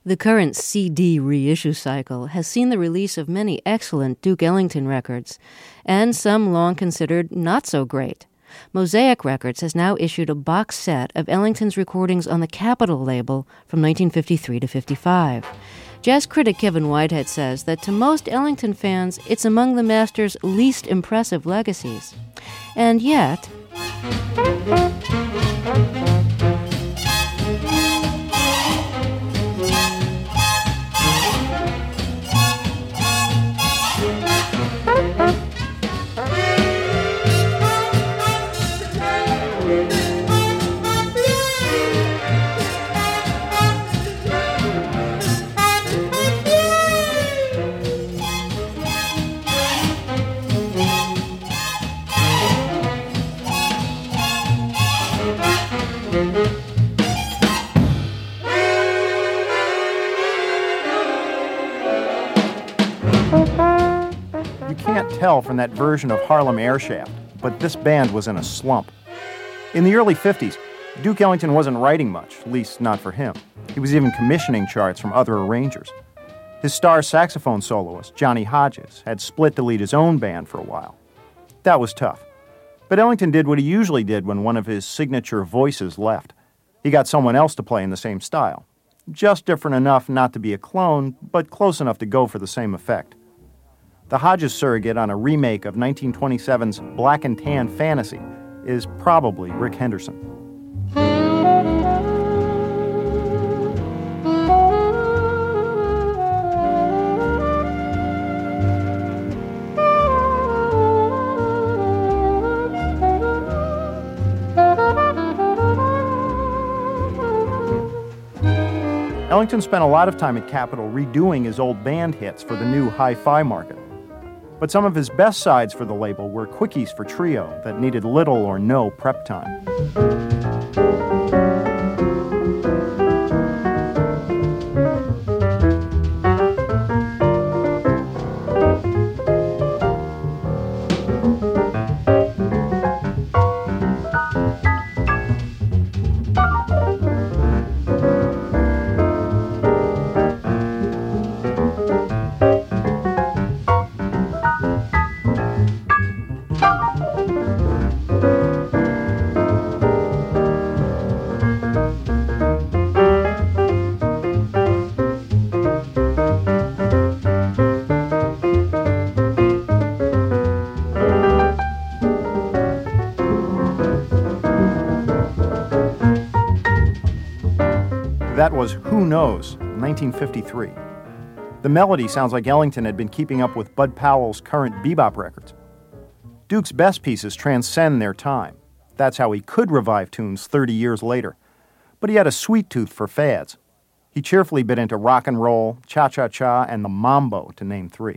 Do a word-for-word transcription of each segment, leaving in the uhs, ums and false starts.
The current C D reissue cycle has seen the release of many excellent Duke Ellington records, and some long considered not so great. Mosaic Records has now issued a box set of Ellington's recordings on the Capitol label from nineteen fifty-three to fifty-five. Jazz critic Kevin Whitehead says that to most Ellington fans, it's among the master's least impressive legacies. And yet... Tell from that version of Harlem Airshaft, but this band was in a slump. In the early fifties, Duke Ellington wasn't writing much, at least not for him. He was even commissioning charts from other arrangers. His star saxophone soloist, Johnny Hodges, had split to lead his own band for a while. That was tough. But Ellington did what he usually did when one of his signature voices left. He got someone else to play in the same style. Just different enough not to be a clone, but close enough to go for the same effect. The Hodges surrogate on a remake of nineteen twenty-seven's Black and Tan Fantasy is probably Rick Henderson. Ellington spent a lot of time at Capitol redoing his old band hits for the new hi-fi market. But some of his best sides for the label were quickies for trio that needed little or no prep time. That was Who Knows, nineteen fifty-three. The melody sounds like Ellington had been keeping up with Bud Powell's current bebop records. Duke's best pieces transcend their time. That's how he could revive tunes thirty years later. But he had a sweet tooth for fads. He cheerfully bit into rock and roll, cha-cha-cha, and the mambo, to name three.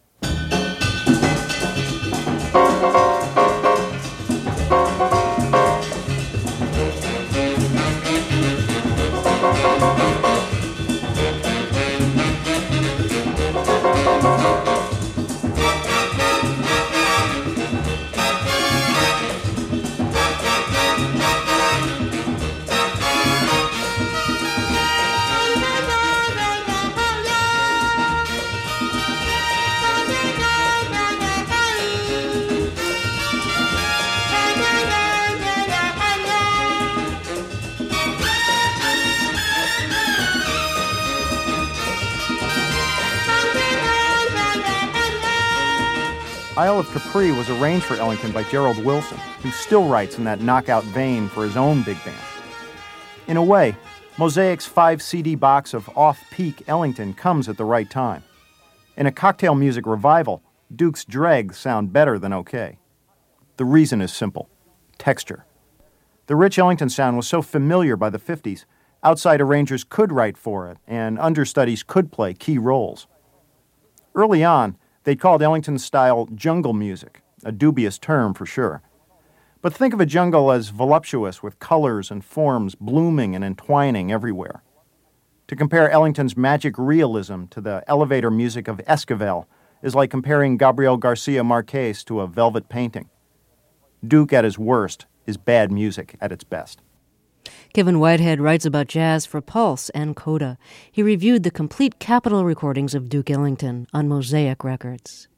Isle of Capri was arranged for Ellington by Gerald Wilson, who still writes in that knockout vein for his own big band. In a way, Mosaic's five C D box of off-peak Ellington comes at the right time. In a cocktail music revival, Duke's dregs sound better than okay. The reason is simple: texture. The rich Ellington sound was so familiar by the fifties, outside arrangers could write for it, and understudies could play key roles. Early on, they called Ellington's style jungle music, a dubious term for sure. But think of a jungle as voluptuous with colors and forms blooming and entwining everywhere. To compare Ellington's magic realism to the elevator music of Esquivel is like comparing Gabriel Garcia Marquez to a velvet painting. Duke at his worst is bad music at its best. Kevin Whitehead writes about jazz for Pulse and Coda. He reviewed the complete Capitol recordings of Duke Ellington on Mosaic Records.